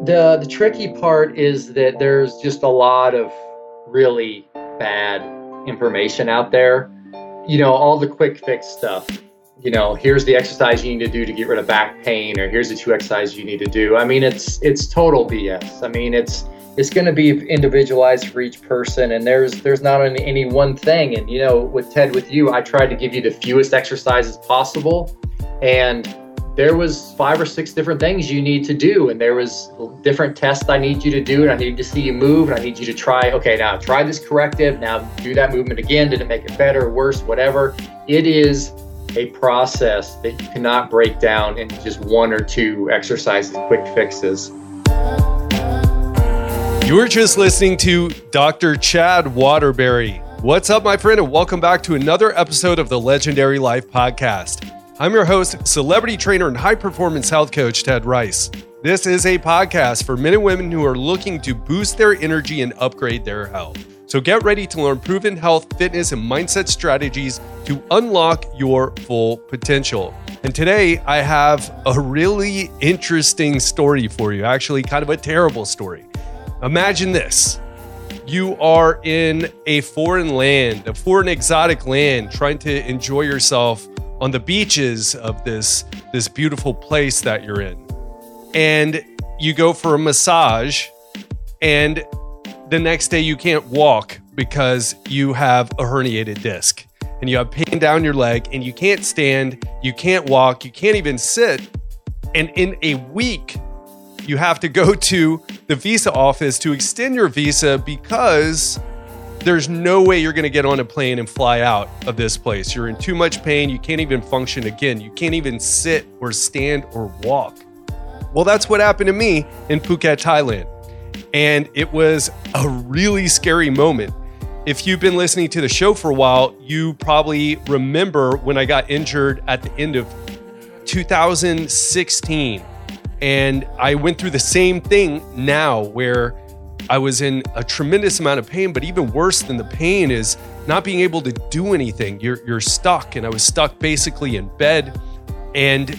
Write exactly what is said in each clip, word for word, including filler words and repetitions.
The the tricky part is that there's just a lot of really bad information out there. You know, all the quick fix stuff. You know, here's the exercise you need to do to get rid of back pain, or here's the two exercises you need to do. I mean, it's it's total B S. I mean, it's it's going to be individualized for each person, and there's there's not any, any one thing. And you know, with Ted, with you, I tried to give you the fewest exercises possible, and there was five or six different things you need to do, and there was different tests I need you to do, and I need to see you move, and I need you to try, okay, now try this corrective, now do that movement again. Did it make it better, worse, whatever? It is a process that you cannot break down into just one or two exercises, quick fixes. You were just listening to Doctor Chad Waterbury. What's up, my friend, and welcome back to another episode of the Legendary Life Podcast. I'm your host, celebrity trainer and high-performance health coach, Ted Rice. This is a podcast for men and women who are looking to boost their energy and upgrade their health. So get ready to learn proven health, fitness, and mindset strategies to unlock your full potential. And today, I have a really interesting story for you, actually kind of a terrible story. Imagine this. You are in a foreign land, a foreign exotic land, trying to enjoy yourself on the beaches of this, this beautiful place that you're in. And you go for a massage, and the next day you can't walk because you have a herniated disc. And you have pain down your leg, and you can't stand, you can't walk, you can't even sit. And in a week, you have to go to the visa office to extend your visa because there's no way you're going to get on a plane and fly out of this place. You're in too much pain. You can't even function again. You can't even sit or stand or walk. Well, that's what happened to me in Phuket, Thailand. And it was a really scary moment. If you've been listening to the show for a while, you probably remember when I got injured at the end of two thousand sixteen. And I went through the same thing now where I was in a tremendous amount of pain, but even worse than the pain is not being able to do anything. You're you're stuck, and I was stuck basically in bed. And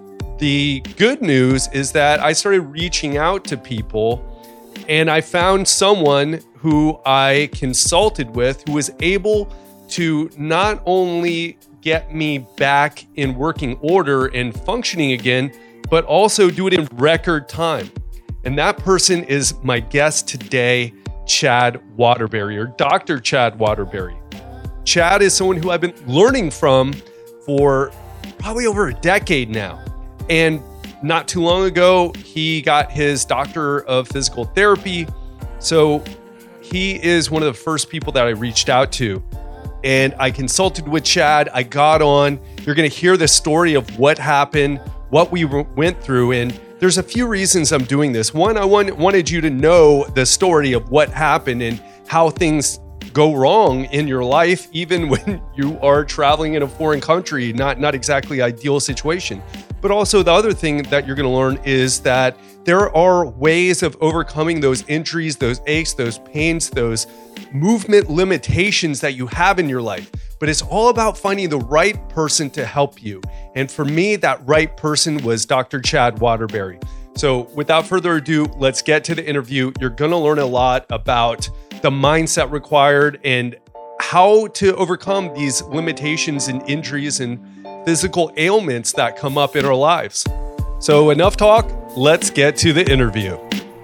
the good news is that I started reaching out to people, and I found someone who I consulted with who was able to not only get me back in working order and functioning again, but also do it in record time. And that person is my guest today, Chad Waterbury, or Doctor Chad Waterbury. Chad is someone who I've been learning from for probably over a decade now. And not too long ago, he got his Doctor of Physical Therapy. So he is one of the first people that I reached out to. And I consulted with Chad. I got on. You're going to hear the story of what happened, what we went through. And there's a few reasons I'm doing this. One, I want, wanted you to know the story of what happened and how things go wrong in your life, even when you are traveling in a foreign country, not, not exactly ideal situation. But also the other thing that you're going to learn is that there are ways of overcoming those injuries, those aches, those pains, those movement limitations that you have in your life. But it's all about finding the right person to help you. And for me, that right person was Doctor Chad Waterbury. So without further ado, let's get to the interview. You're going to learn a lot about the mindset required and how to overcome these limitations and injuries and physical ailments that come up in our lives. So enough talk, let's get to the interview.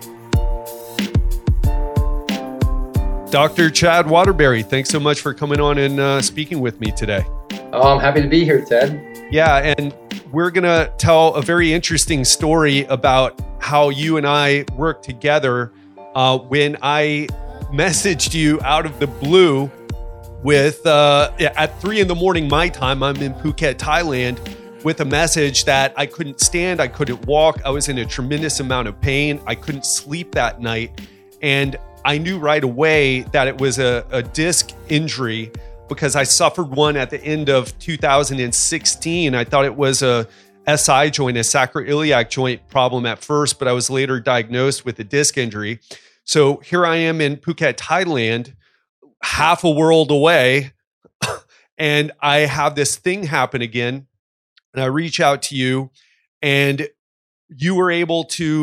Doctor Chad Waterbury, thanks so much for coming on and uh, speaking with me today. Oh, I'm happy to be here, Ted. Yeah, and we're going to tell a very interesting story about how you and I worked together uh, when I messaged you out of the blue with, uh, at three in the morning my time, I'm in Phuket, Thailand, with a message that I couldn't stand, I couldn't walk, I was in a tremendous amount of pain, I couldn't sleep that night, and I knew right away that it was a, a disc injury because I suffered one at the end of two thousand sixteen. I thought it was a S I joint, a sacroiliac joint problem at first, but I was later diagnosed with a disc injury. So here I am in Phuket, Thailand, half a world away, and I have this thing happen again. And I reach out to you, and you were able to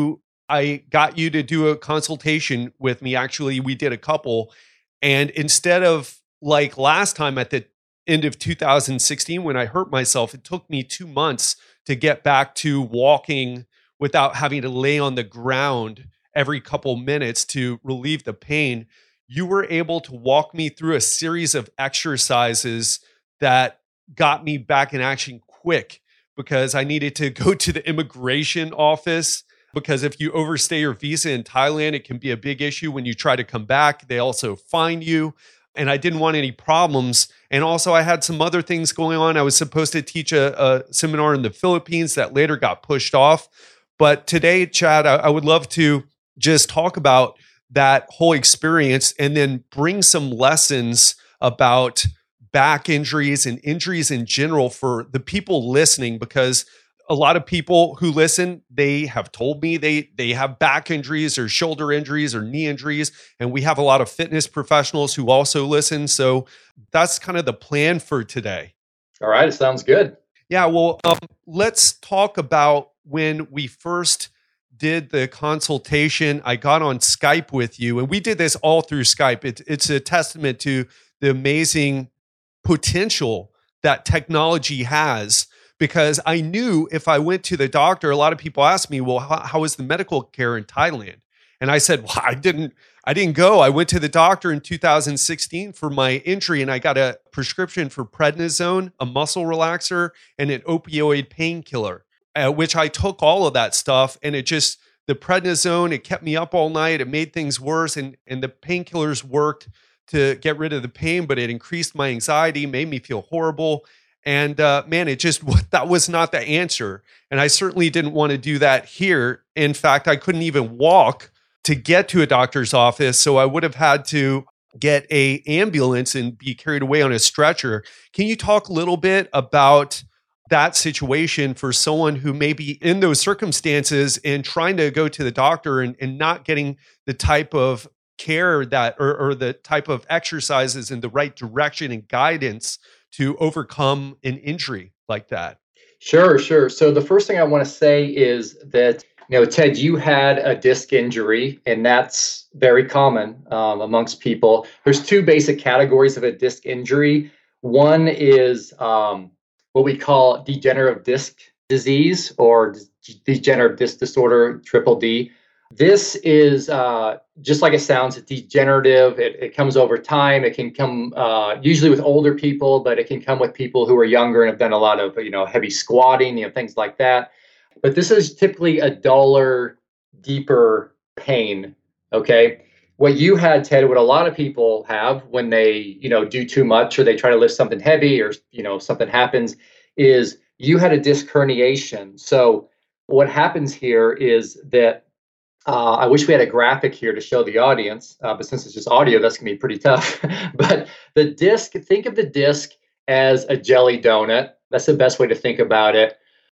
I got you to do a consultation with me. Actually, we did a couple. And instead of like last time at the end of two thousand sixteen, when I hurt myself, it took me two months to get back to walking without having to lay on the ground every couple minutes to relieve the pain. You were able to walk me through a series of exercises that got me back in action quick, because I needed to go to the immigration office, because if you overstay your visa in Thailand, it can be a big issue when you try to come back. They also fine you. And I didn't want any problems. And also I had some other things going on. I was supposed to teach a, a seminar in the Philippines that later got pushed off. But today, Chad, I, I would love to just talk about that whole experience and then bring some lessons about back injuries and injuries in general for the people listening, because a lot of people who listen, they have told me they they have back injuries or shoulder injuries or knee injuries. And we have a lot of fitness professionals who also listen. So that's kind of the plan for today. All right. It sounds good. Yeah. Well, um, let's talk about when we first did the consultation. I got on Skype with you, and we did this all through Skype. It, it's a testament to the amazing potential that technology has, because I knew if I went to the doctor, a lot of people ask me, well, how, how is the medical care in Thailand? And I said, well, I didn't, I didn't go. I went to the doctor in two thousand sixteen for my injury, and I got a prescription for prednisone, a muscle relaxer, and an opioid painkiller, uh, which I took all of that stuff. And it just, the prednisone, it kept me up all night. It made things worse. And, and the painkillers worked to get rid of the pain, but it increased my anxiety, made me feel horrible. And uh, man, it just, that was not the answer. And I certainly didn't want to do that here. In fact, I couldn't even walk to get to a doctor's office. So I would have had to get a ambulance and be carried away on a stretcher. Can you talk a little bit about that situation for someone who may be in those circumstances and trying to go to the doctor and, and not getting the type of care that, or, or the type of exercises in the right direction and guidance to overcome an injury like that? Sure, sure. So the first thing I want to say is that, you know, Ted, you had a disc injury, and that's very common um, amongst people. There's two basic categories of a disc injury. One is um, what we call degenerative disc disease, or d- degenerative disc disorder, triple D. This is uh, just like it sounds, it's degenerative. It, it comes over time. It can come uh, usually with older people, but it can come with people who are younger and have done a lot of, you know, heavy squatting, you know, things like that. But this is typically a duller, deeper pain. Okay. What you had, Ted, what a lot of people have when they, you know, do too much or they try to lift something heavy or, you know, something happens, is you had a disc herniation. So what happens here is that Uh, I wish we had a graphic here to show the audience, uh, but since it's just audio, that's going to be pretty tough. But the disc, think of the disc as a jelly donut. That's the best way to think about it.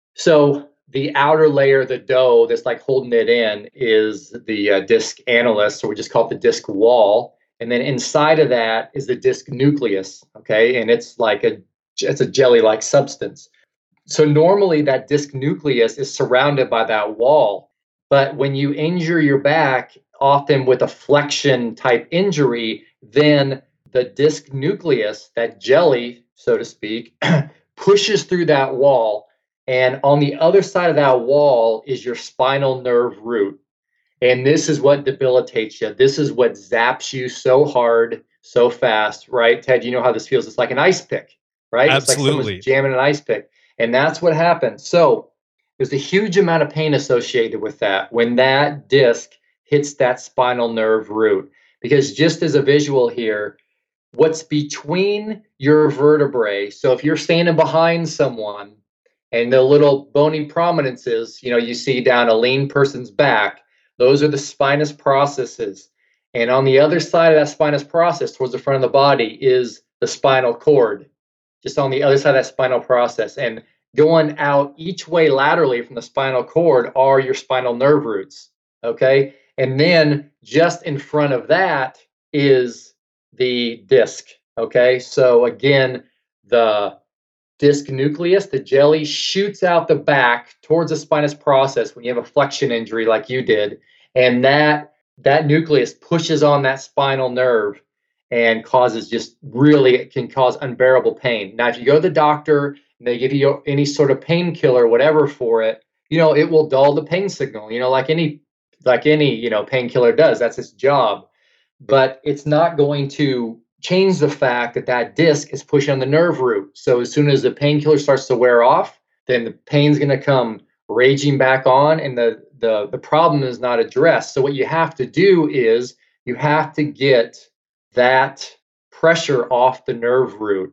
So the outer layer, the dough that's like holding it in, is the uh, disc annulus, or we just call it the disc wall. And then inside of that is the disc nucleus, okay? And it's like a, it's a jelly-like substance. So normally that disc nucleus is surrounded by that wall. But when you injure your back, often with a flexion type injury, then the disc nucleus, that jelly, so to speak, pushes through that wall. And on the other side of that wall is your spinal nerve root. And this is what debilitates you. This is what zaps you so hard, so fast, right? Ted, you know how this feels. It's like an ice pick, right? Absolutely. It's like someone's jamming an ice pick. And that's what happens. So there's a huge amount of pain associated with that when that disc hits that spinal nerve root. Because just as a visual here, what's between your vertebrae, so if you're standing behind someone and the little bony prominences, you know, you see down a lean person's back, those are the spinous processes. And on the other side of that spinous process, towards the front of the body, is the spinal cord, just on the other side of that spinal process. And going out each way laterally from the spinal cord are your spinal nerve roots, okay? And then just in front of that is the disc, okay? So again, the disc nucleus, the jelly, shoots out the back towards the spinous process when you have a flexion injury like you did. And that that nucleus pushes on that spinal nerve and causes just really, it can cause unbearable pain. Now, if you go to the doctor and they give you any sort of painkiller, whatever for it, you know, it will dull the pain signal, you know, like any, like any, you know, painkiller does. That's its job. But it's not going to change the fact that that disc is pushing on the nerve root. So as soon as the painkiller starts to wear off, then the pain's going to come raging back on, and the, the, the problem is not addressed. So what you have to do is you have to get that pressure off the nerve root.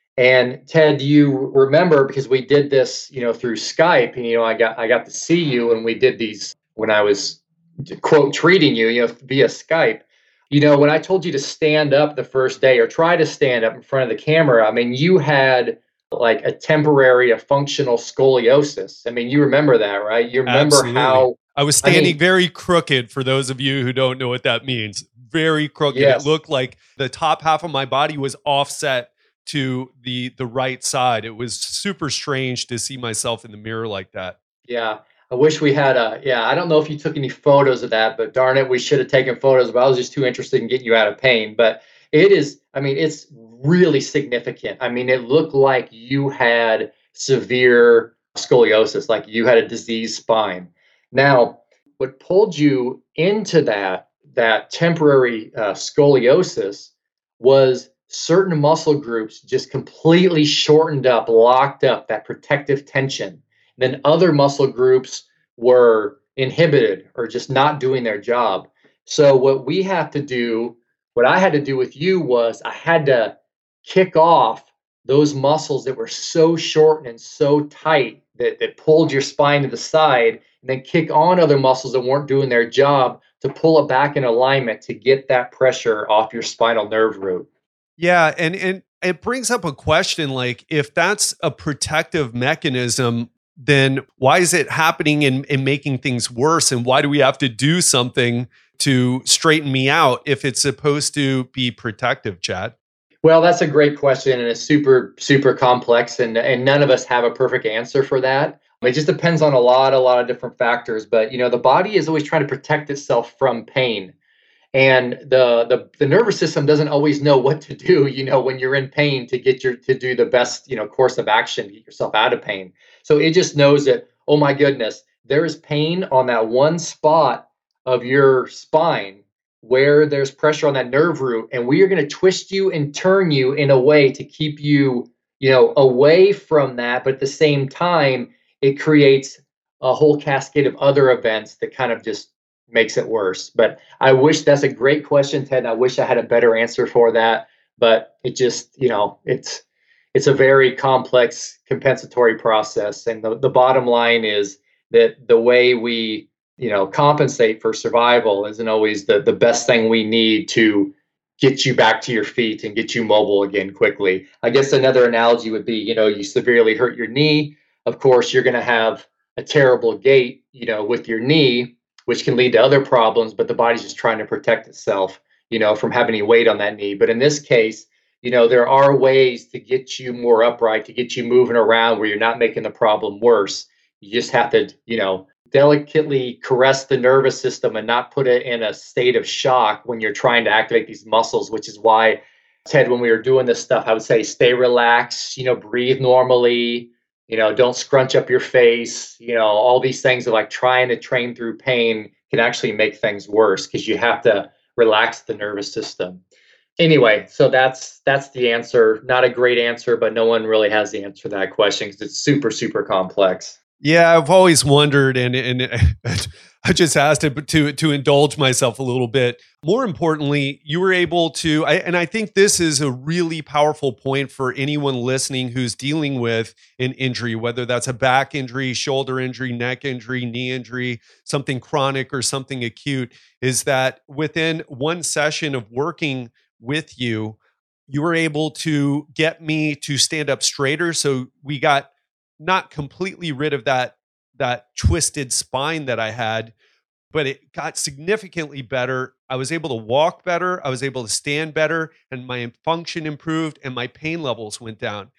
And Ted, you remember, because we did this, you know, through Skype, and, you know, I got, I got to see you, and we did these when I was, quote, treating you, you know, via Skype. You know, when I told you to stand up the first day, or try to stand up in front of the camera, I mean, you had like a temporary, a functional scoliosis. I mean, you remember that, right? You remember Absolutely. how I was standing I mean, very crooked, for those of you who don't know what that means. Very crooked. yes. It looked like the top half of my body was offset to the the right side. It was super strange to see myself in the mirror like that. Yeah. I wish we had a, yeah, I don't know if you took any photos of that, but darn it, we should have taken photos, but I was just too interested in getting you out of pain. But it is, I mean, it's really significant. I mean, it looked like you had severe scoliosis, like you had a diseased spine. Now, what pulled you into that, that temporary uh, scoliosis was certain muscle groups just completely shortened up, locked up, that protective tension. Then other muscle groups were inhibited or just not doing their job. So what we have to do, what I had to do with you was I had to kick off those muscles that were so short and so tight that, that pulled your spine to the side, and then kick on other muscles that weren't doing their job to pull it back in alignment to get that pressure off your spinal nerve root. Yeah, and and it brings up a question, like, if that's a protective mechanism, then why is it happening and, and making things worse? And why do we have to do something to straighten me out if it's supposed to be protective, Chad? Well, that's a great question, and it's super, super complex, and, and none of us have a perfect answer for that. It just depends on a lot, a lot of different factors. But, you know, the body is always trying to protect itself from pain. And the, the the nervous system doesn't always know what to do, you know, when you're in pain, to get your to do the best, you know, course of action to get yourself out of pain. So it just knows that, oh my goodness, there is pain on that one spot of your spine where there's pressure on that nerve root, and we are going to twist you and turn you in a way to keep you, you know, away from that. But at the same time, it creates a whole cascade of other events that kind of just makes it worse. But I wish, that's a great question, Ted, and I wish I had a better answer for that. But it just, you know, it's it's a very complex compensatory process. And the, the bottom line is that the way we, you know, compensate for survival isn't always the, the best thing we need to get you back to your feet and get you mobile again quickly. I guess another analogy would be, you know, you severely hurt your knee. Of course, you're going to have a terrible gait, you know, with your knee, which can lead to other problems, but the body's just trying to protect itself, you know, from having any weight on that knee. But in this case, you know, there are ways to get you more upright, to get you moving around where you're not making the problem worse. You just have to, you know, delicately caress the nervous system and not put it in a state of shock when you're trying to activate these muscles, which is why, Ted, when we were doing this stuff, I would say stay relaxed, you know, breathe normally, you know, don't scrunch up your face, you know, all these things of like trying to train through pain can actually make things worse because you have to relax the nervous system. Anyway, so that's that's the answer. Not a great answer, but no one really has the answer to that question because it's super, super complex. Yeah, I've always wondered, and and I just asked it to to indulge myself a little bit. More importantly, you were able to, I, and I think this is a really powerful point for anyone listening who's dealing with an injury, whether that's a back injury, shoulder injury, neck injury, knee injury, something chronic or something acute, is that within one session of working with you, you were able to get me to stand up straighter. So we got not completely rid of that that twisted spine that I had, but it got significantly better. I was able to walk better. I was able to stand better, and my function improved and my pain levels went down.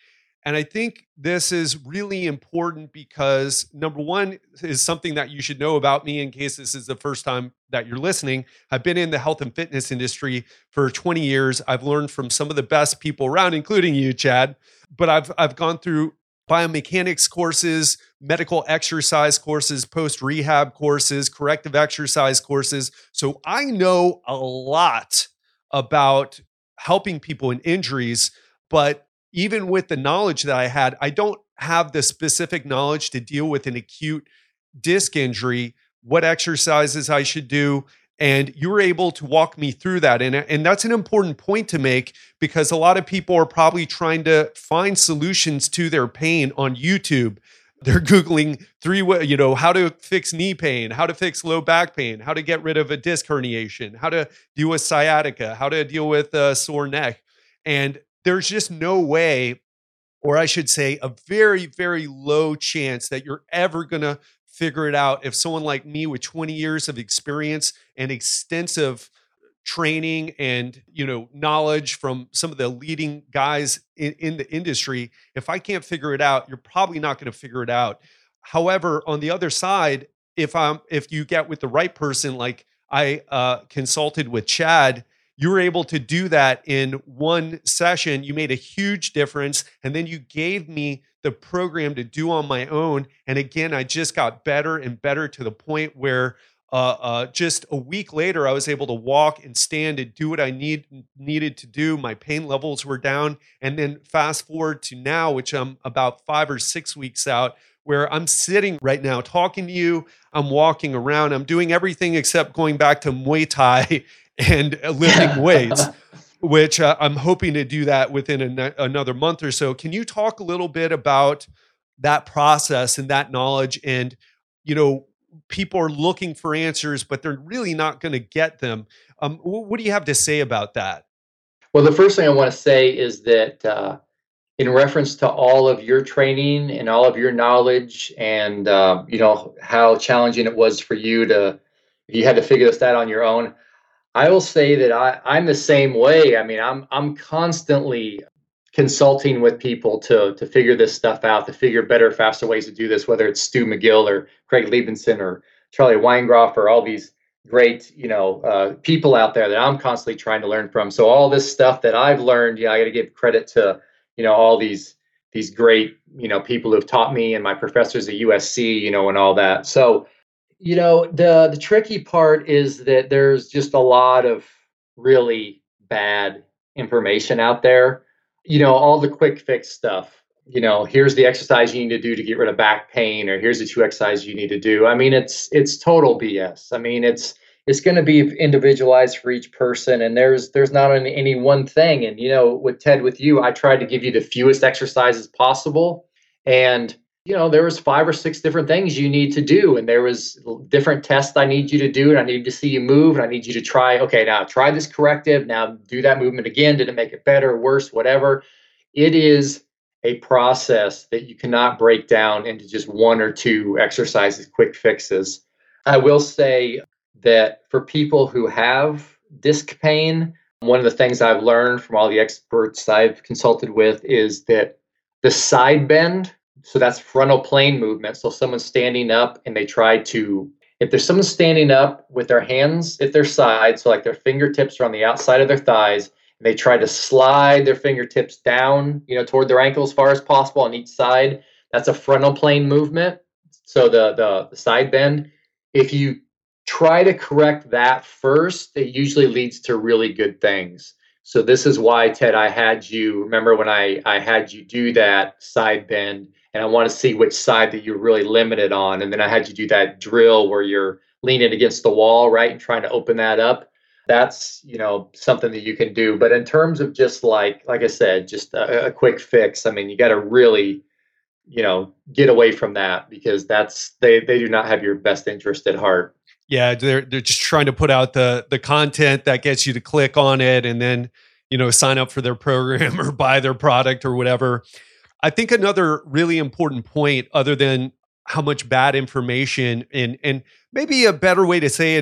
And I think this is really important because number one is something that you should know about me in case this is the first time that you're listening. I've been in the health and fitness industry for twenty years. I've learned from some of the best people around, including you, Chad. But I've I've gone through biomechanics courses, medical exercise courses, post-rehab courses, corrective exercise courses. So I know a lot about helping people in injuries, but even with the knowledge that I had, I don't have the specific knowledge to deal with an acute disc injury, what exercises I should do. And you were able to walk me through that. And, and that's an important point to make because a lot of people are probably trying to find solutions to their pain on YouTube. They're Googling three, you know, how to fix knee pain, how to fix low back pain, how to get rid of a disc herniation, how to deal with sciatica, how to deal with a sore neck. And there's just no way, or I should say a very, very low chance that you're ever going to figure it out if someone like me with twenty years of experience and extensive training and, you know, knowledge from some of the leading guys in, in the industry, if I can't figure it out, you're probably not going to figure it out. However, on the other side, if I'm, if you get with the right person, like I uh, consulted with Chad, you were able to do that in one session. You made a huge difference. And then you gave me the program to do on my own. And again, I just got better and better to the point where uh, uh, just a week later, I was able to walk and stand and do what I need needed to do. My pain levels were down. And then fast forward to now, which I'm about five or six weeks out, where I'm sitting right now talking to you. I'm walking around. I'm doing everything except going back to Muay Thai and lifting weights, which uh, I'm hoping to do that within a, another month or so. Can you talk a little bit about that process and that knowledge? And, you know, people are looking for answers, but they're really not going to get them. Um, what do you have to say about that? Well, the first thing I want to say is that uh, in reference to all of your training and all of your knowledge and, uh, you know, how challenging it was for you to, you had to figure this out on your own. I will say that I, I'm the same way. I mean, I'm I'm constantly consulting with people to to figure this stuff out, to figure better, faster ways to do this, whether it's Stu McGill or Craig Liebenson or Charlie Weingroff or all these great, you know, uh, people out there that I'm constantly trying to learn from. So all this stuff that I've learned, yeah, I got to give credit to, you know, all these these great, you know, people who've taught me and my professors at U S C, you know, and all that. So you know, the the tricky part is that there's just a lot of really bad information out there. You know, all the quick fix stuff. You know, here's the exercise you need to do to get rid of back pain, or here's the two exercises you need to do. I mean, it's it's total B S. I mean, it's it's going to be individualized for each person, and there's there's not any, any one thing. And you know, with Ted, with you, I tried to give you the fewest exercises possible, and you know, there was five or six different things you need to do. And there was different tests I need you to do. And I need to see you move. And I need you to try, okay, now try this corrective. Now do that movement again. Did it make it better, worse, whatever? It is a process that you cannot break down into just one or two exercises, quick fixes. I will say that for people who have disc pain, one of the things I've learned from all the experts I've consulted with is that the side bend, so that's frontal plane movement. So someone's standing up and they try to, if there's someone standing up with their hands at their side, so like their fingertips are on the outside of their thighs, and they try to slide their fingertips down, you know, toward their ankle as far as possible on each side. That's a frontal plane movement. So the, the, the side bend, if you try to correct that first, it usually leads to really good things. So this is why, Ted, I had you, remember when I, I had you do that side bend, and I want to see which side that you're really limited on. And then I had you do that drill where you're leaning against the wall, right, and trying to open that up. That's, you know, something that you can do. But in terms of just like, like I said, just a, a quick fix, I mean, you got to really, you know, get away from that because that's, they, they do not have your best interest at heart. Yeah, they're they're just trying to put out the the content that gets you to click on it and then, you know, sign up for their program or buy their product or whatever. I think another really important point, other than how much bad information and and maybe a better way to say it is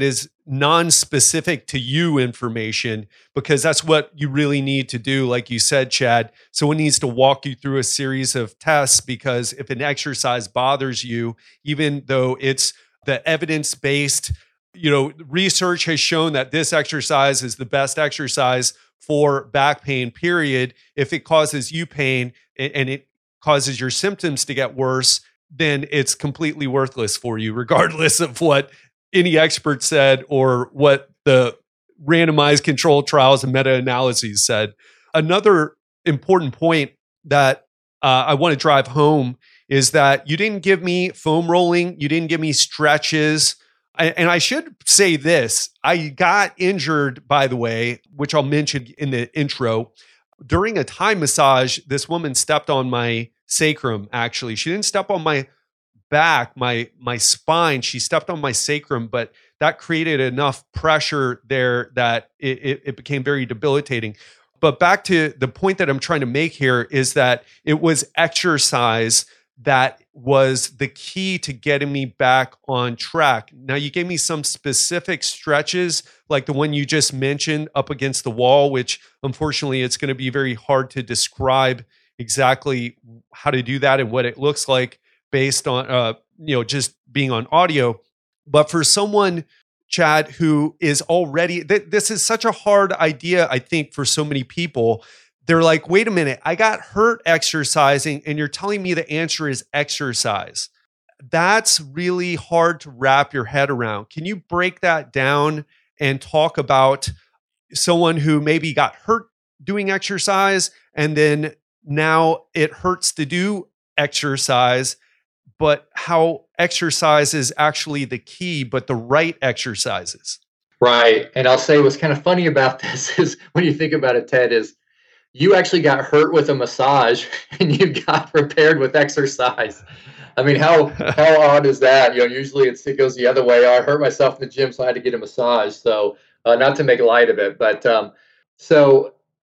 non-specific to you information, because that's what you really need to do. Like you said, Chad, someone needs to walk you through a series of tests, because if an exercise bothers you, even though it's the evidence-based, you know, research has shown that this exercise is the best exercise for back pain, period. If it causes you pain and it causes your symptoms to get worse, then it's completely worthless for you, regardless of what any expert said or what the randomized controlled trials and meta-analyses said. Another important point that uh, I want to drive home is that you didn't give me foam rolling, you didn't give me stretches. I, and I should say this, I got injured, by the way, which I'll mention in the intro. During a Thai massage, this woman stepped on my sacrum, actually. She didn't step on my back, my my spine. She stepped on my sacrum, but that created enough pressure there that it, it, it became very debilitating. But back to the point that I'm trying to make here is that it was exercise that was the key to getting me back on track. Now, you gave me some specific stretches, like the one you just mentioned up against the wall, which unfortunately it's going to be very hard to describe exactly how to do that and what it looks like based on, uh, you know, just being on audio. But for someone, Chad, who is already, th- this is such a hard idea, I think, for so many people. They're like, wait a minute, I got hurt exercising, and you're telling me the answer is exercise. That's really hard to wrap your head around. Can you break that down and talk about someone who maybe got hurt doing exercise, and then now it hurts to do exercise, but how exercise is actually the key, but the right exercises? Right. And I'll say what's kind of funny about this is when you think about it, Ted, is you actually got hurt with a massage and you got prepared with exercise. I mean, how how odd is that? You know, usually it's, it goes the other way. Oh, I hurt myself in the gym, so I had to get a massage. So uh, not to make light of it, but um, so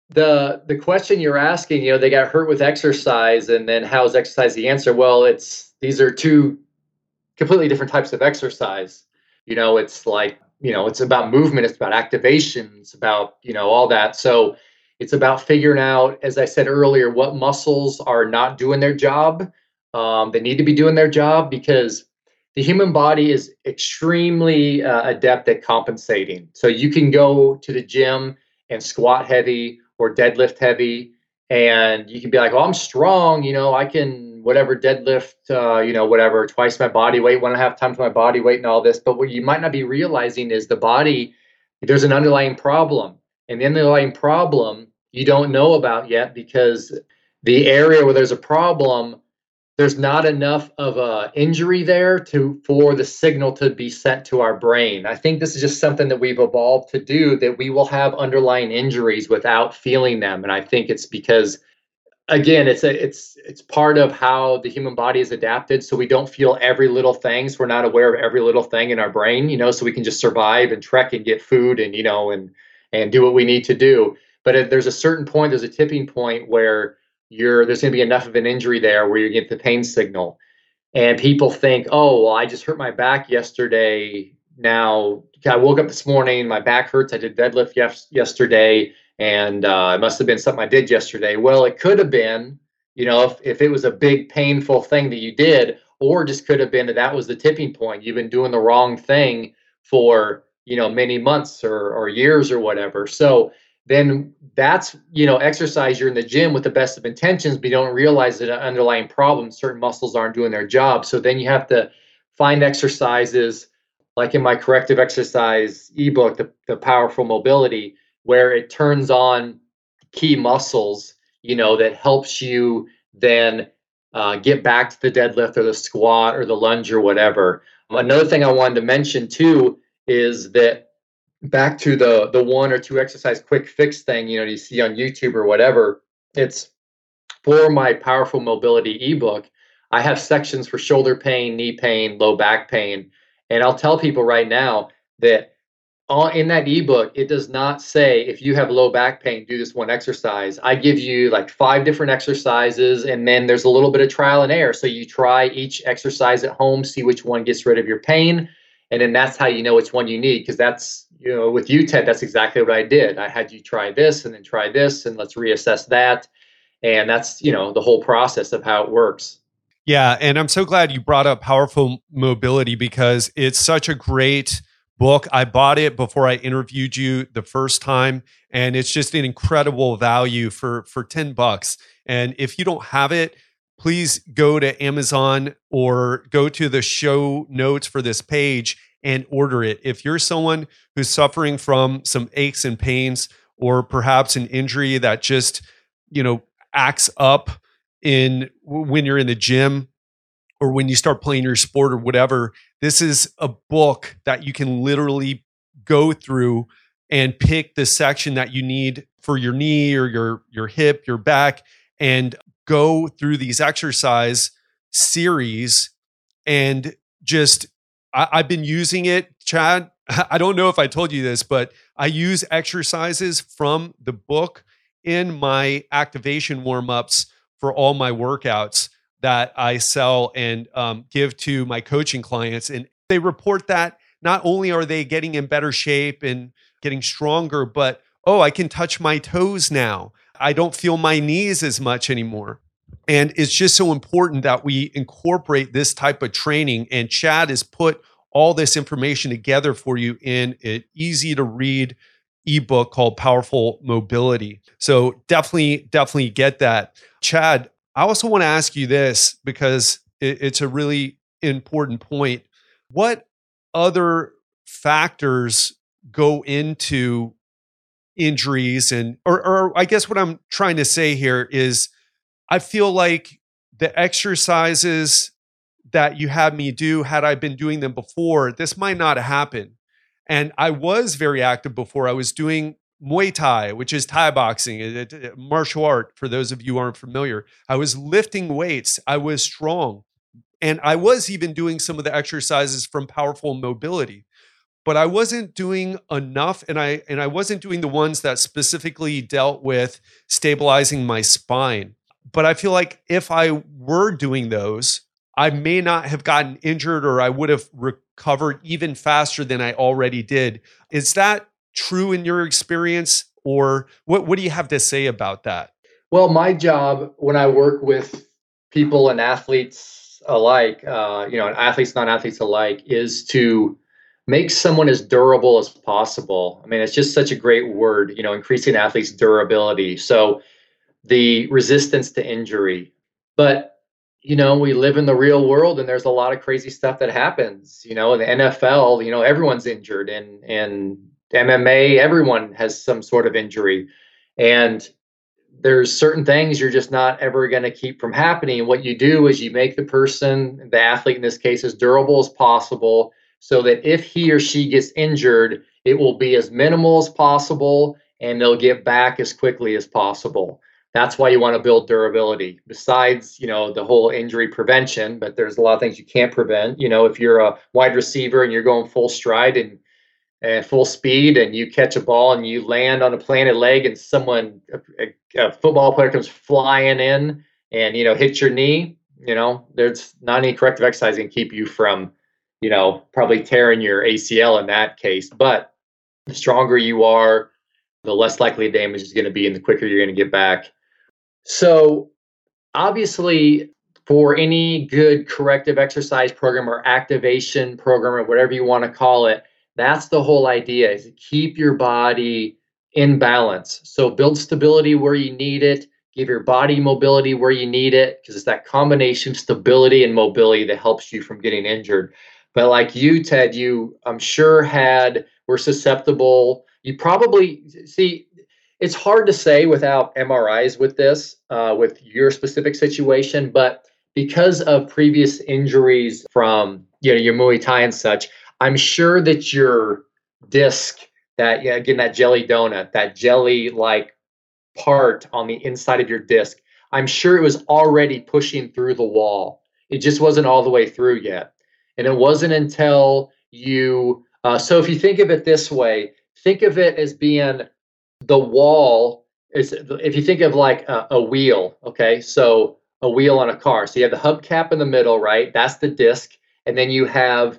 the the question you're asking, you know, they got hurt with exercise, and then how is exercise the answer? Well, it's these are two completely different types of exercise. You know, it's like, you know, it's about movement, it's about activation, it's about, you know, all that. So it's about figuring out, as I said earlier, what muscles are not doing their job. Um, they need to be doing their job, because the human body is extremely uh, adept at compensating. So you can go to the gym and squat heavy or deadlift heavy, and you can be like, well, I'm strong, you know, I can whatever deadlift, uh, you know, whatever, twice my body weight, one and a half times my body weight and all this. But what you might not be realizing is the body, there's an underlying problem. And the underlying problem you don't know about yet, because the area where there's a problem, there's not enough of a injury there to for the signal to be sent to our brain. I think this is just something that we've evolved to do, that we will have underlying injuries without feeling them. And I think it's because, again, it's a it's it's part of how the human body is adapted, so we don't feel every little thing. So we're not aware of every little thing in our brain, you know, so we can just survive and trek and get food and, you know, and and do what we need to do. But if there's a certain point, there's a tipping point where you're there's going to be enough of an injury there where you get the pain signal. And people think, oh, well, I just hurt my back yesterday. Now I woke up this morning, my back hurts. I did deadlift yes, yesterday. And uh, it must have been something I did yesterday. Well, it could have been, you know, if, if it was a big painful thing that you did, or just could have been that that was the tipping point. You've been doing the wrong thing for, you know, many months or, or years or whatever. So then that's, you know, exercise. You're in the gym with the best of intentions, but you don't realize that an underlying problem, certain muscles aren't doing their job. So then you have to find exercises, like in my corrective exercise ebook, the, the Powerful Mobility, where it turns on key muscles, you know, that helps you then uh, get back to the deadlift or the squat or the lunge or whatever. Another thing I wanted to mention too is that back to the the one or two exercise quick fix thing, you know, you see on YouTube or whatever. It's for my Powerful Mobility ebook. I have sections for shoulder pain, knee pain, low back pain, and I'll tell people right now that in that ebook, it does not say if you have low back pain, do this one exercise. I give you like five different exercises, and then there's a little bit of trial and error. So you try each exercise at home, see which one gets rid of your pain. And then that's how you know which one you need. Because that's, you know, with you, Ted, that's exactly what I did. I had you try this and then try this and let's reassess that. And that's, you know, the whole process of how it works. Yeah. And I'm so glad you brought up Powerful Mobility because it's such a great book. I bought it before I interviewed you the first time, and it's just an incredible value for, for ten bucks. And if you don't have it, please go to Amazon or go to the show notes for this page and order it. If you're someone who's suffering from some aches and pains, or perhaps an injury that just, you know, acts up in when you're in the gym or when you start playing your sport or whatever, this is a book that you can literally go through and pick the section that you need for your knee or your, your hip, your back, and go through these exercise series. And just, I, I've been using it, Chad. I don't know if I told you this, but I use exercises from the book in my activation warm-ups for all my workouts that I sell and um, give to my coaching clients. And they report that not only are they getting in better shape and getting stronger, but, oh, I can touch my toes now. I don't feel my knees as much anymore. And it's just so important that we incorporate this type of training. And Chad has put all this information together for you in an easy to read ebook called Powerful Mobility. So definitely, definitely get that. Chad, I also want to ask you this because it, it's a really important point. What other factors go into injuries? And, or, or I guess what I'm trying to say here is I feel like the exercises that you had me do, had I been doing them before, this might not happen. And I was very active before. I was doing Muay Thai, which is Thai boxing, a, a martial art, for those of you who aren't familiar. I was lifting weights. I was strong. And I was even doing some of the exercises from Powerful Mobility. But I wasn't doing enough, and I and I wasn't doing the ones that specifically dealt with stabilizing my spine. But I feel like if I were doing those, I may not have gotten injured, or I would have recovered even faster than I already did. Is that true in your experience, or what, what do you have to say about that? Well, my job when I work with people and athletes alike, uh, you know, and athletes, non-athletes alike, is to make someone as durable as possible. I mean, it's just such a great word, you know, increasing athletes' durability. So the resistance to injury. But you know, we live in the real world and there's a lot of crazy stuff that happens. You know, in the N F L, you know, everyone's injured, and and M M A, everyone has some sort of injury. And there's certain things you're just not ever going to keep from happening. And what you do is you make the person, the athlete in this case, as durable as possible so that if he or she gets injured, it will be as minimal as possible and they'll get back as quickly as possible. That's why you want to build durability. Besides, you know, the whole injury prevention, but there's a lot of things you can't prevent. You know, if you're a wide receiver and you're going full stride and, and full speed and you catch a ball and you land on a planted leg and someone, a, a football player comes flying in and, you know, hits your knee, you know, there's not any corrective exercise can keep you from, you know, probably tearing your A C L in that case. But the stronger you are, the less likely damage is going to be and the quicker you're going to get back. So obviously, for any good corrective exercise program or activation program or whatever you want to call it, that's the whole idea, is to keep your body in balance. So build stability where you need it, give your body mobility where you need it, because it's that combination, stability and mobility, that helps you from getting injured. But like you, Ted, you, I'm sure had, were susceptible. You probably, see, it's hard to say without M R Is with this, uh, with your specific situation, but because of previous injuries from, you know, your Muay Thai and such, I'm sure that your disc, that, yeah, again, that jelly donut, that jelly-like part on the inside of your disc, I'm sure it was already pushing through the wall. It just wasn't all the way through yet. And it wasn't until you, uh, so if you think of it this way, think of it as being the wall is, if you think of like a, a wheel, okay? So a wheel on a car. So you have the hubcap in the middle, right? That's the disc. And then you have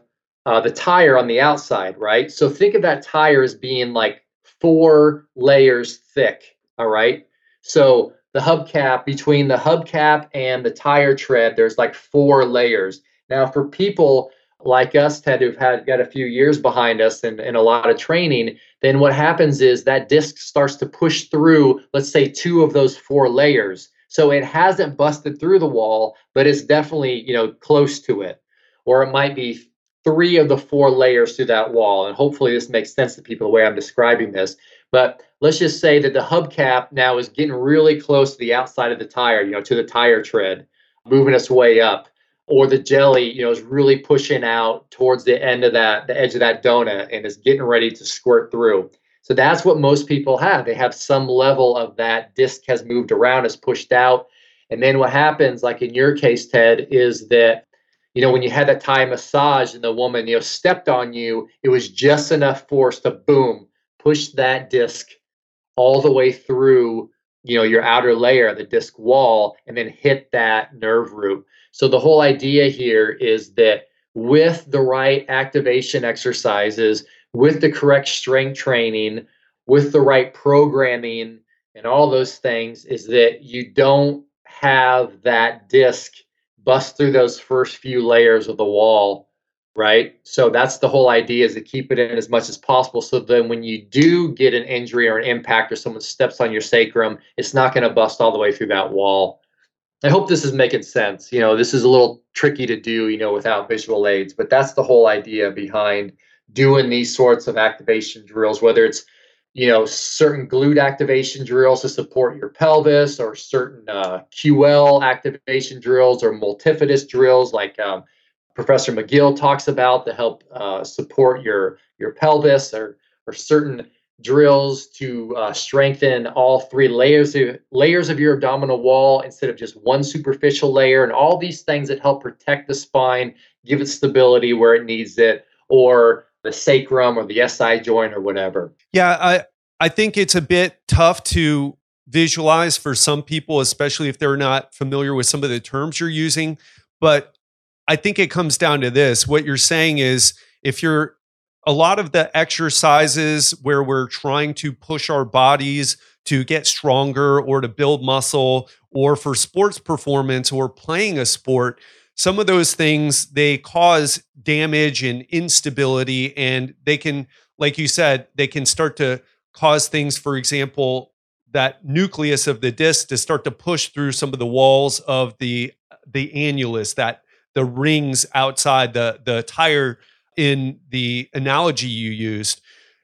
uh, the tire on the outside, right? So think of that tire as being like four layers thick, all right? So the hubcap, between the hubcap and the tire tread, there's like four layers. Now, for people like us, Ted, who've had got a few years behind us and, and a lot of training, then what happens is that disc starts to push through, let's say, two of those four layers. So it hasn't busted through the wall, but it's definitely, you know, close to it. Or it might be three of the four layers through that wall. And hopefully this makes sense to people the way I'm describing this. But let's just say that the hubcap now is getting really close to the outside of the tire, you know, to the tire tread, moving its way up. Or the jelly, you know, is really pushing out towards the end of that, the edge of that donut, and is getting ready to squirt through. So that's what most people have. They have some level of that disc has moved around, has pushed out. And then what happens, like in your case, Ted, is that, you know, when you had that Thai massage and the woman, you know, stepped on you, it was just enough force to boom, push that disc all the way through, you know, your outer layer, the disc wall, and then hit that nerve root. So the whole idea here is that with the right activation exercises, with the correct strength training, with the right programming and all those things, is that you don't have that disc bust through those first few layers of the wall, right? So that's the whole idea, is to keep it in as much as possible. So then when you do get an injury or an impact or someone steps on your sacrum, it's not going to bust all the way through that wall. I hope this is making sense. You know, this is a little tricky to do, you know, without visual aids, but that's the whole idea behind doing these sorts of activation drills, whether it's, you know, certain glute activation drills to support your pelvis, or certain uh, Q L activation drills, or multifidus drills like um, Professor McGill talks about to help uh, support your your pelvis, or or certain drills to uh, strengthen all three layers of, layers of your abdominal wall instead of just one superficial layer, and all these things that help protect the spine, give it stability where it needs it, or the sacrum or the S I joint or whatever. Yeah, I, I think it's a bit tough to visualize for some people, especially if they're not familiar with some of the terms you're using. But I think it comes down to this. What you're saying is, if you're a lot of the exercises where we're trying to push our bodies to get stronger or to build muscle, or for sports performance or playing a sport, some of those things, they cause damage and instability, and they can, like you said, they can start to cause things, for example, that nucleus of the disc to start to push through some of the walls of the the annulus, that the rings outside the the tire, in the analogy you used.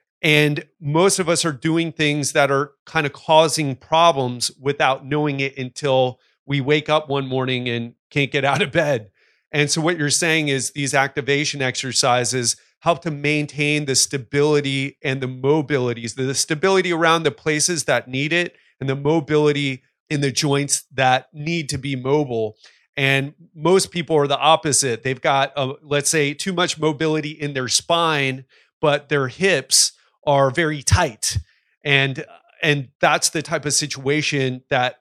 And most of us are doing things that are kind of causing problems without knowing it until we wake up one morning and can't get out of bed. And so what you're saying is these activation exercises help to maintain the stability and the mobilities, the stability around the places that need it, and the mobility in the joints that need to be mobile. And most people are the opposite. They've got, a, let's say, too much mobility in their spine, but their hips are very tight. And, and that's the type of situation that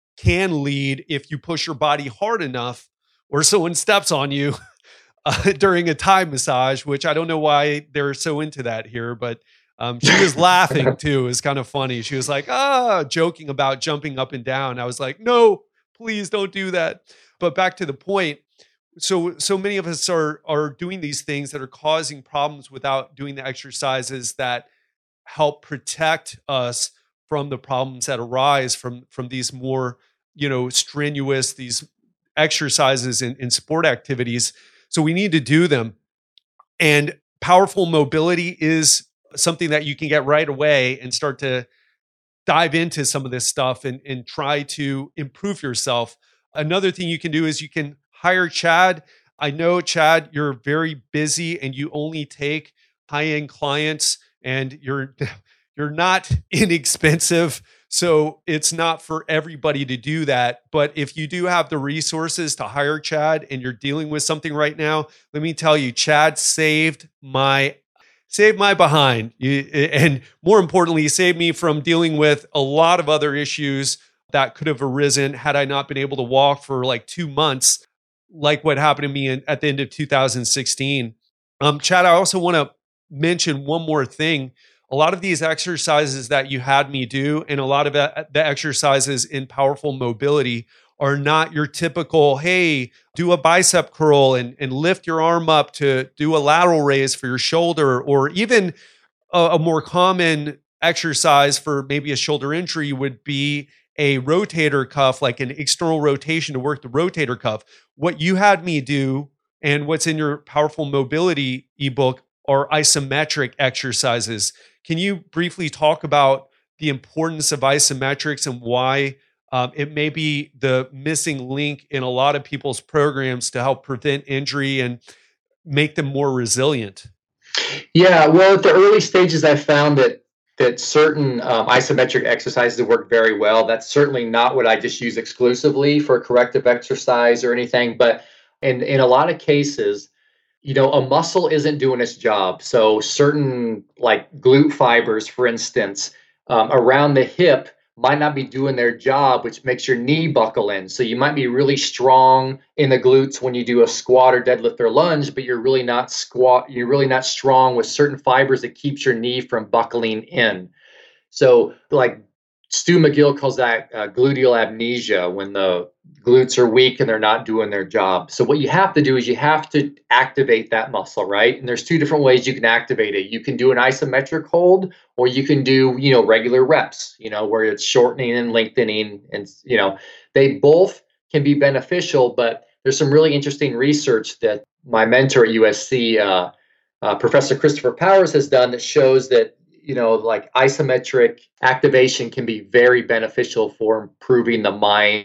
can lead, if you push your body hard enough, or someone steps on you uh, during a Thai massage, which I don't know why they're so into that here, but um, she was laughing too. It was kind of funny. She was like, ah, joking about jumping up and down. I was like, no, please don't do that. But back to the point. So, so many of us are, are doing these things that are causing problems without doing the exercises that help protect us from the problems that arise from, from these more, you know, strenuous, these exercises in, in sport activities. So we need to do them. And powerful mobility is something that you can get right away and start to dive into some of this stuff and, and try to improve yourself. Another thing you can do is you can hire Chad. I know, Chad, you're very busy and you only take high-end clients, and you're you're not inexpensive. So it's not for everybody to do that. But if you do have the resources to hire Chad and you're dealing with something right now, let me tell you, Chad saved my saved my behind. You, and more importantly, he saved me from dealing with a lot of other issues that could have arisen had I not been able to walk for like two months, like what happened to me in, at the end of two thousand sixteen. Um, Chad, I also want to mention one more thing. A lot of these exercises that you had me do, and a lot of the exercises in powerful mobility are not your typical, hey, do a bicep curl and, and lift your arm up to do a lateral raise for your shoulder, or even a, a more common exercise for maybe a shoulder injury would be a rotator cuff, like an external rotation to work the rotator cuff. What you had me do and what's in your powerful mobility ebook are isometric exercises. Can you briefly talk about the importance of isometrics and why um, it may be the missing link in a lot of people's programs to help prevent injury and make them more resilient? Yeah, well, at the early stages, I found that that certain um, isometric exercises work very well. That's certainly not what I just use exclusively for corrective exercise or anything, but in in a lot of cases, you know, a muscle isn't doing its job. So certain like glute fibers, for instance, um, around the hip might not be doing their job, which makes your knee buckle in. So you might be really strong in the glutes when you do a squat or deadlift or lunge, but you're really not squat. You're really not strong with certain fibers that keeps your knee from buckling in. So like Stu McGill calls that uh, gluteal amnesia, when the glutes are weak and they're not doing their job. So what you have to do is you have to activate that muscle, right? And there's two different ways you can activate it. You can do an isometric hold, or you can do, you know, regular reps, you know, where it's shortening and lengthening. And, you know, they both can be beneficial, but there's some really interesting research that my mentor at U S C, uh, uh, Professor Christopher Powers, has done that shows that, you know, like isometric activation can be very beneficial for improving the mind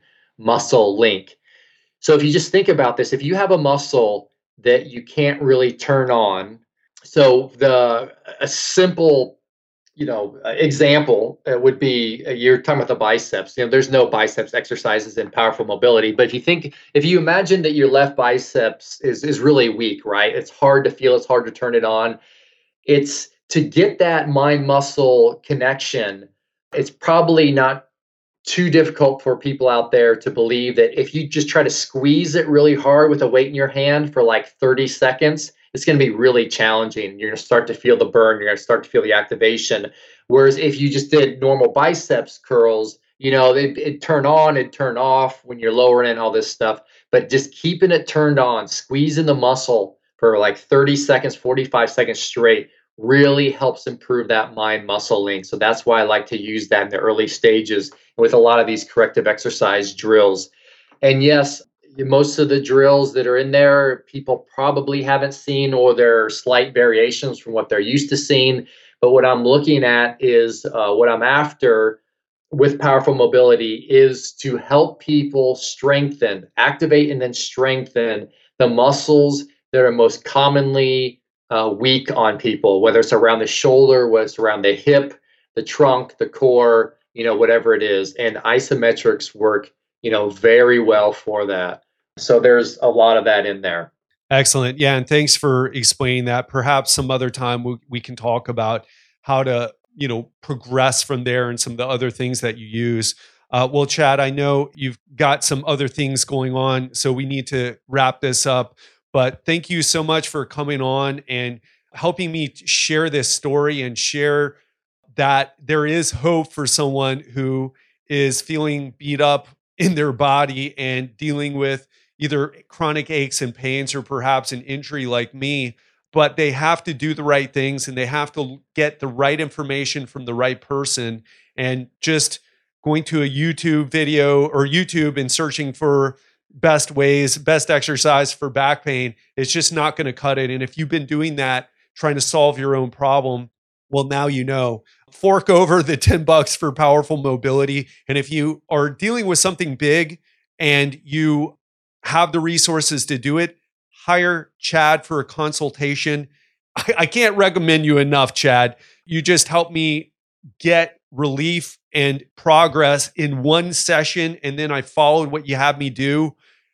muscle link. So if you just think about this, if you have a muscle that you can't really turn on, so the a simple, you know, example would be, you're talking about the biceps. You know, there's no biceps exercises in powerful mobility, but if you think, if you imagine that your left biceps is is really weak, right? It's hard to feel, it's hard to turn it on. It's to get that mind muscle connection. It's probably not too difficult for people out there to believe that if you just try to squeeze it really hard with a weight in your hand for like thirty seconds, it's going to be really challenging. You're going to start to feel the burn. You're going to start to feel the activation. Whereas if you just did normal biceps curls, you know, it, it'd turn on, it'd turn off when you're lowering and all this stuff. But just keeping it turned on, squeezing the muscle for like thirty seconds, forty-five seconds straight, really helps improve that mind muscle link. So that's why I like to use that in the early stages with a lot of these corrective exercise drills. And yes, most of the drills that are in there, people probably haven't seen, or they're slight variations from what they're used to seeing. But what I'm looking at is uh, what I'm after with powerful mobility is to help people strengthen, activate, and then strengthen the muscles that are most commonly uh, weak on people, whether it's around the shoulder, whether it's around the hip, the trunk, the core, you know, whatever it is. And isometrics work, you know, very well for that. So there's a lot of that in there. Excellent. Yeah. And thanks for explaining that. Perhaps some other time we, we can talk about how to, you know, progress from there and some of the other things that you use. Uh, well, Chad, I know you've got some other things going on, so we need to wrap this up. But thank you so much for coming on and helping me share this story and share that there is hope for someone who is feeling beat up in their body and dealing with either chronic aches and pains or perhaps an injury like me. But they have to do the right things and they have to get the right information from the right person. And just going to a YouTube video or YouTube and searching for best ways, best exercise for back pain, it's just not going to cut it. And if you've been doing that, trying to solve your own problem, well, now you know. Fork over the ten bucks for powerful mobility. And if you are dealing with something big and you have the resources to do it, hire Chad for a consultation. I, I can't recommend you enough, Chad. You just help me get relief and progress in one session. And then I followed what you had me do.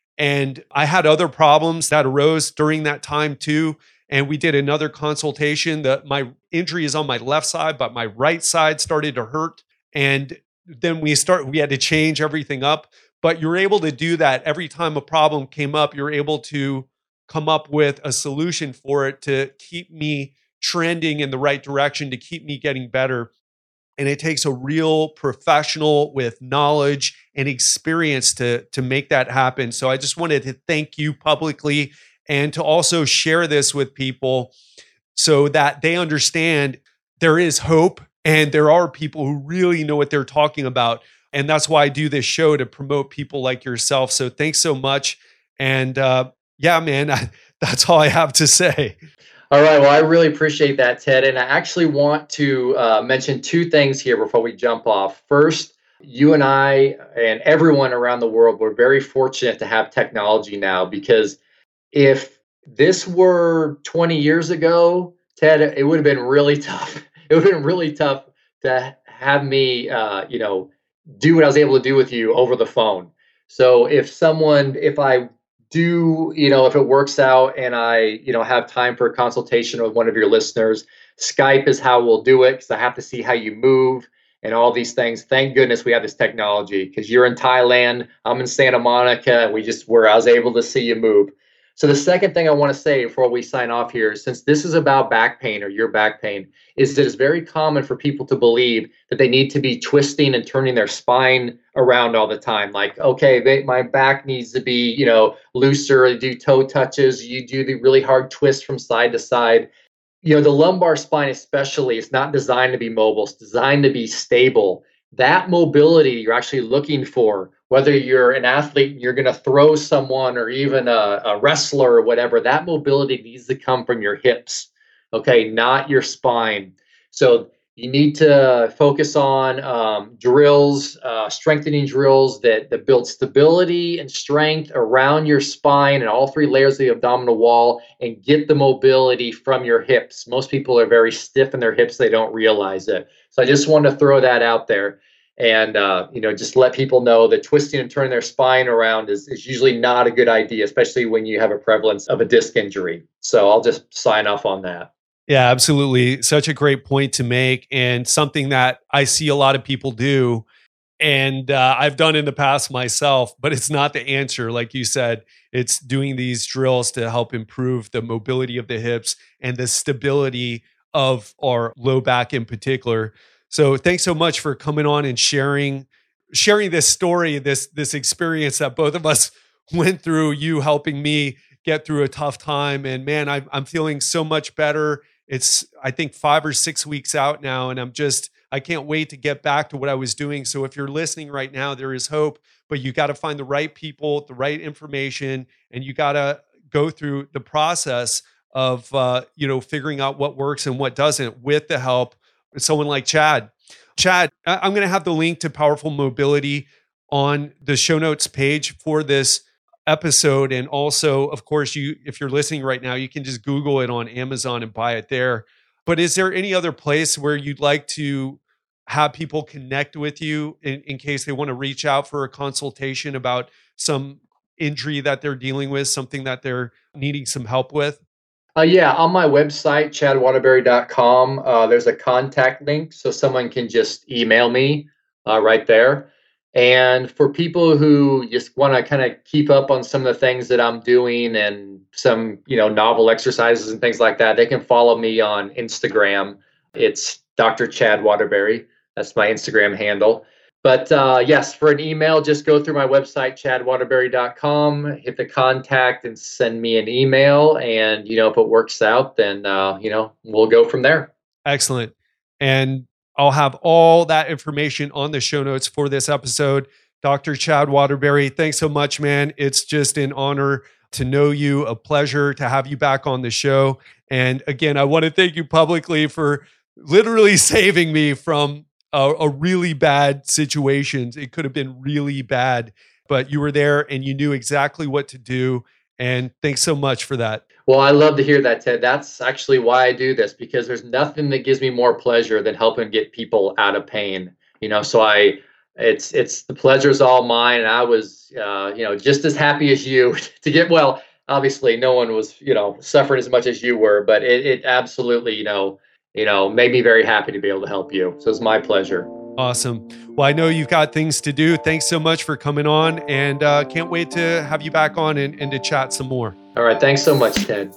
And I had other problems that arose during that time too. And we did another consultation. That my injury is on my left side, but my right side started to hurt. And then we start, we had to change everything up. But you're able to do that every time a problem came up. You're able to come up with a solution for it to keep me trending in the right direction, to keep me getting better. And it takes a real professional with knowledge and experience to, to make that happen. So I just wanted to thank you publicly and to also share this with people so that they understand there is hope and there are people who really know what they're talking about. And that's why I do this show, to promote people like yourself. So thanks so much. And uh, yeah, man, I, that's all I have to say. All right. Well, I really appreciate that, Ted. And I actually want to uh, mention two things here before we jump off. First, you and I and everyone around the world, we're very fortunate to have technology now, because if this were twenty years ago, Ted, it would have been really tough. It would have been really tough to have me, uh, you know, do what I was able to do with you over the phone. So if someone, if I do, you know, if it works out and I, you know, have time for a consultation with one of your listeners, Skype is how we'll do it, because I have to see how you move and all these things. Thank goodness we have this technology, because you're in Thailand, I'm in Santa Monica, and we just were, I was able to see you move. So the second thing I want to say before we sign off here, since this is about back pain or your back pain, is that it's very common for people to believe that they need to be twisting and turning their spine around all the time. Like, okay, they, my back needs to be, you know, looser. You do toe touches. You do the really hard twist from side to side. You know, the lumbar spine especially is not designed to be mobile. It's designed to be stable. That mobility you're actually looking for, whether you're an athlete, you're going to throw someone, or even a, a wrestler or whatever, that mobility needs to come from your hips, okay, not your spine. So you need to focus on um, drills, uh, strengthening drills that, that build stability and strength around your spine and all three layers of the abdominal wall, and get the mobility from your hips. Most people are very stiff in their hips. They don't realize it. So I just want to throw that out there. And, uh, you know, just let people know that twisting and turning their spine around is, is usually not a good idea, especially when you have a prevalence of a disc injury. So I'll just sign off on that. Yeah, absolutely. Such a great point to make, and something that I see a lot of people do, and uh, I've done in the past myself, but it's not the answer. Like you said, it's doing these drills to help improve the mobility of the hips and the stability of our low back in particular. So thanks so much for coming on and sharing sharing this story, this this experience that both of us went through, you helping me get through a tough time. And man, I, I'm feeling so much better. It's, I think, five or six weeks out now, and I'm just, I can't wait to get back to what I was doing. So if you're listening right now, there is hope, but you got to find the right people, the right information, and you got to go through the process of, uh, you know, figuring out what works and what doesn't with the help of someone like Chad. Chad, I'm going to have the link to Powerful Mobility on the show notes page for this episode. And also, of course, you, if you're listening right now, you can just Google it on Amazon and buy it there. But is there any other place where you'd like to have people connect with you in, in case they want to reach out for a consultation about some injury that they're dealing with, something that they're needing some help with? Uh, yeah, on my website, chad waterbury dot com, uh, there's a contact link, so someone can just email me uh, right there. And for people who just want to kind of keep up on some of the things that I'm doing and some, you know, novel exercises and things like that, they can follow me on Instagram. It's Doctor Chad Waterbury. That's my Instagram handle. But uh, yes, for an email, just go through my website, chad waterbury dot com, hit the contact and send me an email. And, you know, if it works out, then, uh, you know, we'll go from there. Excellent. And I'll have all that information on the show notes for this episode. Doctor Chad Waterbury, thanks so much, man. It's just an honor to know you, a pleasure to have you back on the show. And again, I want to thank you publicly for literally saving me from a, a really bad situation. It could have been really bad, but you were there and you knew exactly what to do. And thanks so much for that. Well, I love to hear that, Ted. That's actually why I do this, because there's nothing that gives me more pleasure than helping get people out of pain. You know, so I, it's, it's the pleasure's all mine. And I was, uh, you know, just as happy as you to get well. Obviously, no one was, you know, suffering as much as you were, but it, it absolutely, you know, you know, made me very happy to be able to help you. So it's my pleasure. Awesome. Well, I know you've got things to do. Thanks so much for coming on, and uh, can't wait to have you back on and, and to chat some more. All right. Thanks so much, Ted.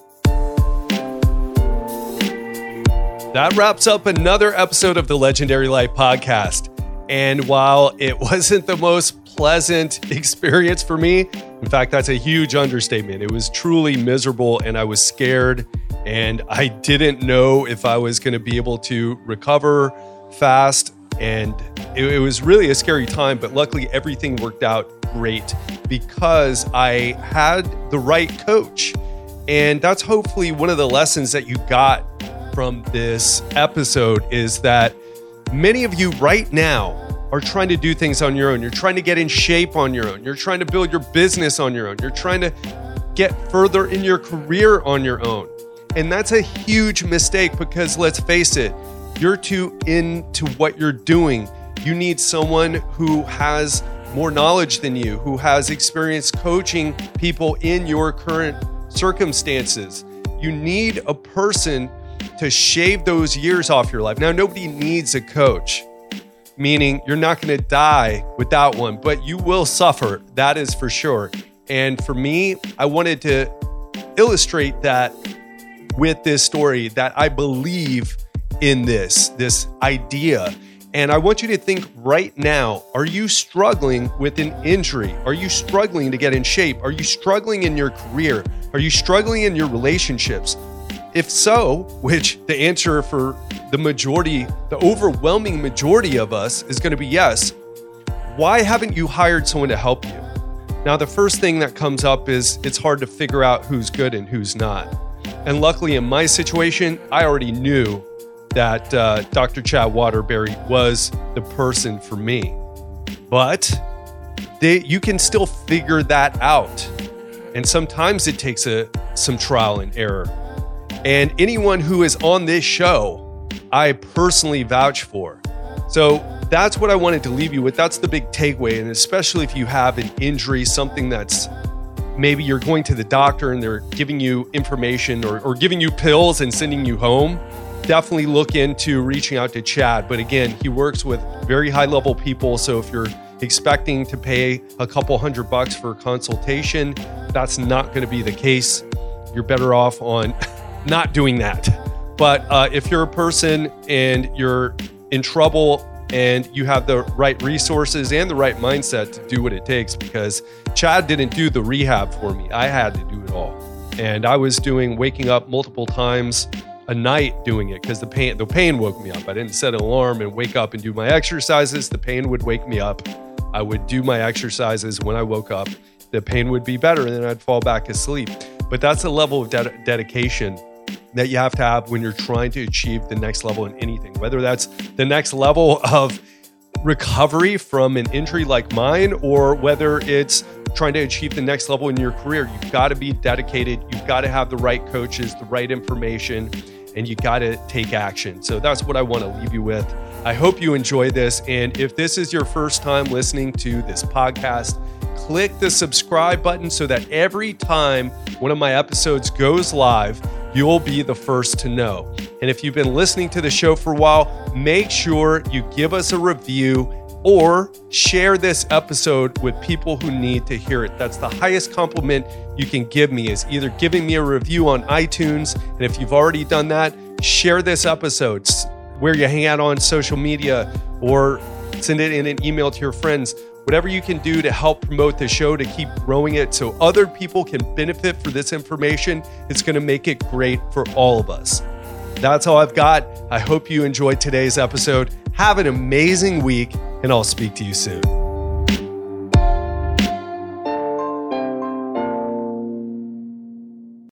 That wraps up another episode of the Legendary Life podcast. And while it wasn't the most pleasant experience for me, in fact, that's a huge understatement. It was truly miserable and I was scared and I didn't know if I was going to be able to recover fast. And it, it was really a scary time, but luckily everything worked out great because I had the right coach. And that's hopefully one of the lessons that you got from this episode is that many of you right now are trying to do things on your own. You're trying to get in shape on your own. You're trying to build your business on your own. You're trying to get further in your career on your own. And that's a huge mistake because let's face it, you're too into what you're doing. You need someone who has more knowledge than you, who has experience coaching people in your current circumstances. You need a person to shave those years off your life. Now, nobody needs a coach, meaning you're not going to die without one, but you will suffer. That is for sure. And for me, I wanted to illustrate that with this story that I believe in this, this idea. And I want you to think right now, are you struggling with an injury? Are you struggling to get in shape? Are you struggling in your career? Are you struggling in your relationships? If so, which the answer for the majority, the overwhelming majority of us is going to be yes, why haven't you hired someone to help you? Now, the first thing that comes up is it's hard to figure out who's good and who's not. And luckily in my situation, I already knew that uh, Doctor Chad Waterbury was the person for me. But they, you can still figure that out. And sometimes it takes a, some trial and error. And anyone who is on this show, I personally vouch for. So that's what I wanted to leave you with. That's the big takeaway. And especially if you have an injury, something that's maybe you're going to the doctor and they're giving you information or, or giving you pills and sending you home, definitely look into reaching out to Chad. But again, he works with very high level people. So if you're expecting to pay a couple hundred bucks for a consultation, that's not going to be the case. You're better off on not doing that. But uh, if you're a person and you're in trouble and you have the right resources and the right mindset to do what it takes, because Chad didn't do the rehab for me. I had to do it all. And I was doing waking up multiple times a night doing it because the pain, the pain woke me up. I didn't set an alarm and wake up and do my exercises. The pain would wake me up. I would do my exercises when I woke up. The pain would be better and then I'd fall back asleep. But that's a level of de- dedication that you have to have when you're trying to achieve the next level in anything, whether that's the next level of recovery from an injury like mine, or whether it's trying to achieve the next level in your career. You've got to be dedicated. You've got to have the right coaches, the right information, and you got to take action. So that's what I want to leave you with. I hope you enjoy this. And if this is your first time listening to this podcast, click the subscribe button so that every time one of my episodes goes live, you'll be the first to know. And if you've been listening to the show for a while, make sure you give us a review or share this episode with people who need to hear it. That's the highest compliment you can give me, is either giving me a review on iTunes. And if you've already done that, share this episode where you hang out on social media or send it in an email to your friends. Whatever you can do to help promote the show, to keep growing it so other people can benefit from this information, it's going to make it great for all of us. That's all I've got. I hope you enjoyed today's episode. Have an amazing week, and I'll speak to you soon.